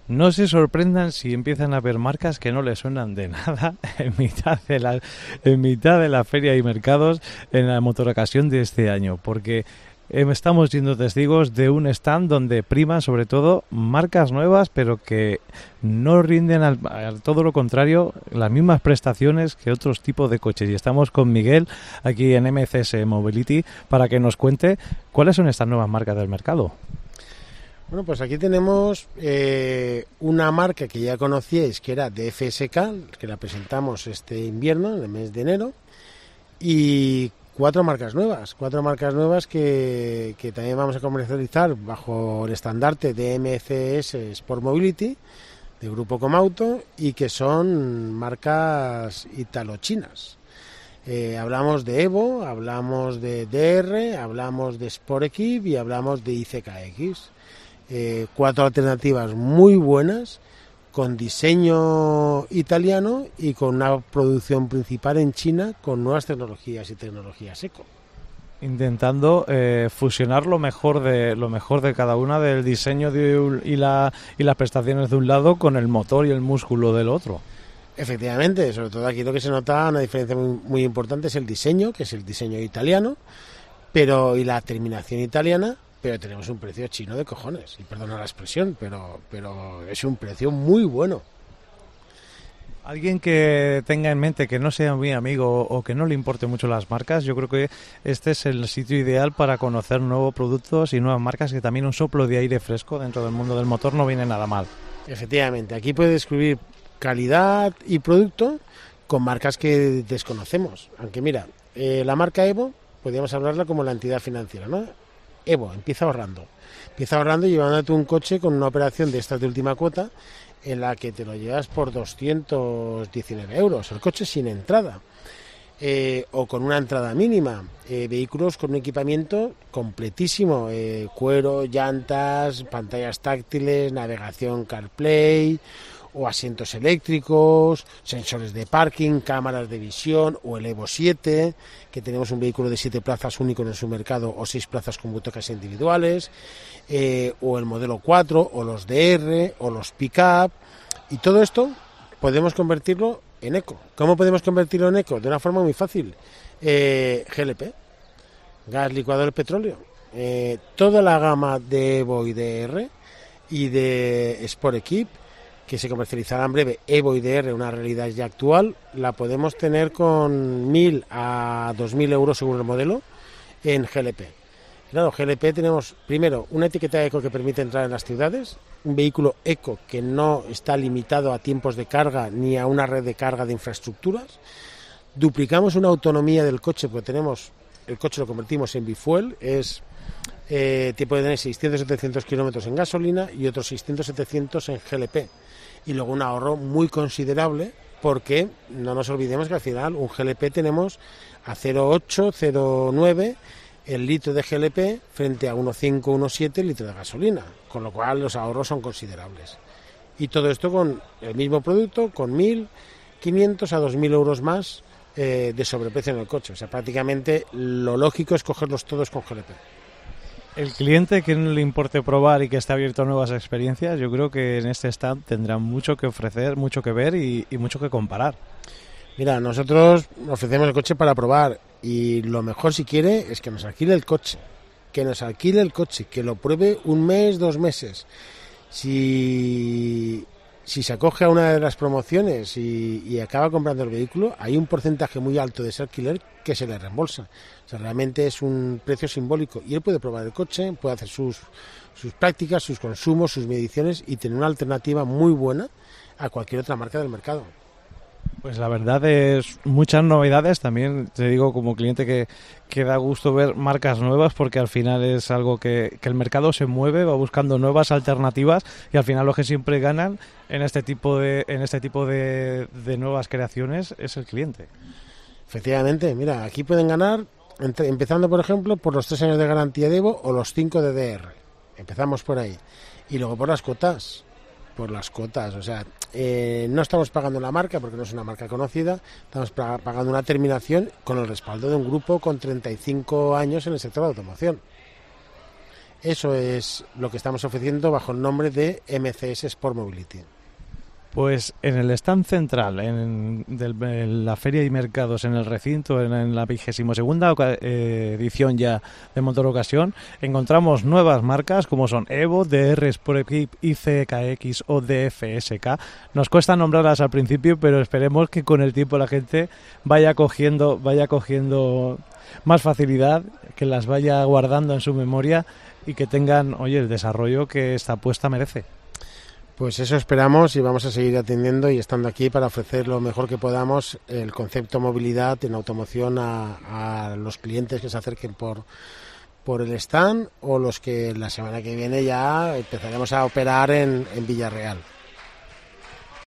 no se sorprendan si empiezan a ver marcas que no les suenan de nada en mitad de la feria y mercados en la Motorocasión de este año, porque estamos siendo testigos de un stand donde priman sobre todo marcas nuevas, pero que no rinden al todo lo contrario, las mismas prestaciones que otros tipos de coches. Y estamos con Miguel aquí en MCS Mobility para que nos cuente cuáles son estas nuevas marcas del mercado. Bueno, pues aquí tenemos una marca que ya conocíais, que era de FSK, que la presentamos este invierno, en el mes de enero, y cuatro marcas nuevas que también vamos a comercializar bajo el estandarte de MCS Sport Mobility, de Grupo Comauto, y que son marcas italo-chinas. Hablamos de Evo, hablamos de DR, hablamos de Sport Equip y hablamos de ICKX. Cuatro alternativas muy buenas, con diseño italiano y con una producción principal en China con nuevas tecnologías y tecnologías eco. Intentando fusionar lo mejor de cada una, del diseño y las prestaciones de un lado con el motor y el músculo del otro. Efectivamente, sobre todo aquí lo que se nota, una diferencia muy importante, es el diseño, que es el diseño italiano, y la terminación italiana, pero tenemos un precio chino de cojones, y perdona la expresión, pero es un precio muy bueno. Alguien que tenga en mente que no sea muy amigo o que no le importe mucho las marcas, yo creo que este es el sitio ideal para conocer nuevos productos y nuevas marcas, que también un soplo de aire fresco dentro del mundo del motor no viene nada mal. Efectivamente, aquí puedes descubrir calidad y producto con marcas que desconocemos. Aunque mira, la marca Evo, podríamos hablarla como la entidad financiera, ¿no? Evo, empieza ahorrando y llevándote un coche con una operación de estas de última cuota en la que te lo llevas por 219 euros, el coche sin entrada, o con una entrada mínima, vehículos con un equipamiento completísimo, cuero, llantas, pantallas táctiles, navegación CarPlay, o asientos eléctricos, sensores de parking, cámaras de visión, o el Evo 7, que tenemos un vehículo de 7 plazas único en su mercado, o 6 plazas con butacas individuales, o el modelo 4, o los DR, o los pick-up, y todo esto podemos convertirlo en eco. ¿Cómo podemos convertirlo en eco? De una forma muy fácil. GLP, gas licuado del petróleo. Toda la gama de Evo y DR y de Sport Equip, que se comercializará en breve, Evo y DR, una realidad ya actual, la podemos tener con 1.000 a 2.000 euros según el modelo en GLP. Claro, GLP tenemos primero una etiqueta eco que permite entrar en las ciudades, un vehículo eco que no está limitado a tiempos de carga ni a una red de carga de infraestructuras. Duplicamos una autonomía del coche, porque el coche lo convertimos en bifuel, tiempo de tener 600-700 kilómetros en gasolina y otros 600-700 en GLP. Y luego un ahorro muy considerable, porque no nos olvidemos que al final un GLP tenemos a 0,8, 0,9 el litro de GLP frente a 1,5, 1,7 el litro de gasolina, con lo cual los ahorros son considerables. Y todo esto con el mismo producto, con 1.500 a 2.000 euros más de sobreprecio en el coche. O sea, prácticamente lo lógico es cogerlos todos con GLP. El cliente que no le importe probar y que esté abierto a nuevas experiencias, yo creo que en este stand tendrá mucho que ofrecer, mucho que ver y mucho que comparar. Mira, nosotros ofrecemos el coche para probar, y lo mejor, si quiere, es que nos alquile el coche, que lo pruebe un mes, 2 meses. Si se acoge a una de las promociones y acaba comprando el vehículo, hay un porcentaje muy alto de ese alquiler que se le reembolsa. O sea, realmente es un precio simbólico, y él puede probar el coche, puede hacer sus prácticas, sus consumos, sus mediciones, y tener una alternativa muy buena a cualquier otra marca del mercado. Pues la verdad es muchas novedades. También te digo, como cliente, que da gusto ver marcas nuevas, porque al final es algo que el mercado se mueve, va buscando nuevas alternativas, y al final los que siempre ganan en este tipo de nuevas creaciones es el cliente. Efectivamente, mira, aquí pueden ganar empezando, por ejemplo, por los 3 años de garantía de Evo o los 5 de DR. Empezamos por ahí. Y luego por las cuotas. O sea, no estamos pagando la marca porque no es una marca conocida, estamos pagando una terminación con el respaldo de un grupo con 35 años en el sector de automoción. Eso es lo que estamos ofreciendo bajo el nombre de MCS Sport Mobility. Pues en el stand central de la Feria y Mercados en el recinto, en la 22ª edición ya de Motor Ocasión, encontramos nuevas marcas como son Evo, DR Sport Equip, ICKX o DFSK. Nos cuesta nombrarlas al principio, pero esperemos que con el tiempo la gente vaya cogiendo más facilidad, que las vaya guardando en su memoria y que tengan, el desarrollo que esta apuesta merece. Pues eso esperamos y vamos a seguir atendiendo y estando aquí para ofrecer lo mejor que podamos el concepto movilidad en automoción a los clientes que se acerquen por el stand o los que la semana que viene ya empezaremos a operar en Villarreal.